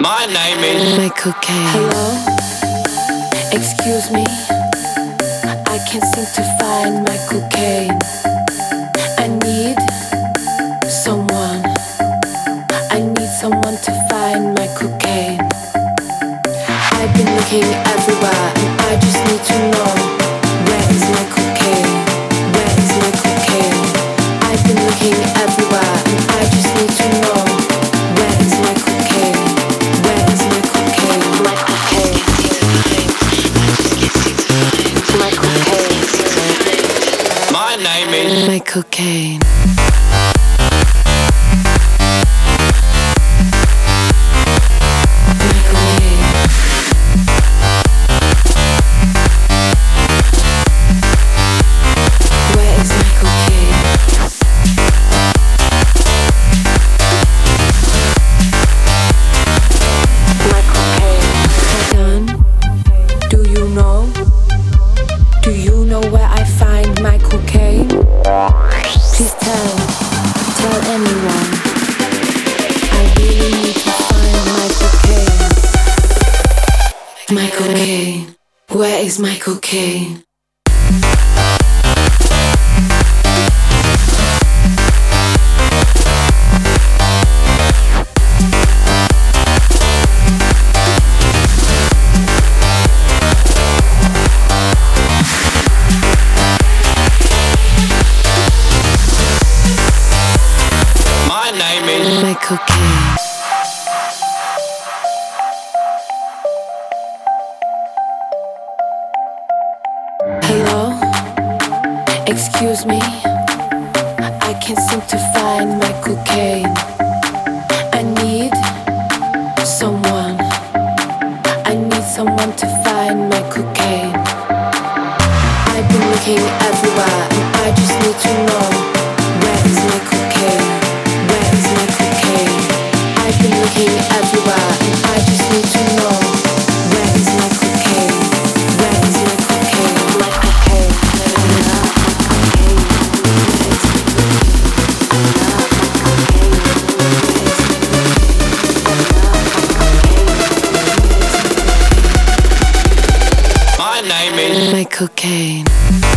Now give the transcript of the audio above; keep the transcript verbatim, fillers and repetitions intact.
My name is my cocaine. Hello, excuse me. I can't seem to find my cocaine. I need someone. I need someone to find my cocaine. I've been looking everywhere and I just need to know, where is my cocaine? Where is my cocaine? I've been looking everywhere and I just need to know, where is my cocaine? Where is my cocaine? My cocaine. My cocaine. My name is My cocaine. My cocaine. Where is my cocaine? My name is My cocaine. Hello, excuse me. I can't seem to find my cocaine. I need someone. I need someone to find my cocaine. I've been looking everywhere and I just need to know, where is my cocaine? Where is my cocaine? I've been looking everywhere and I just need to know, where is my cocaine? Where is my cocaine? My cocaine. My name is My cocaine.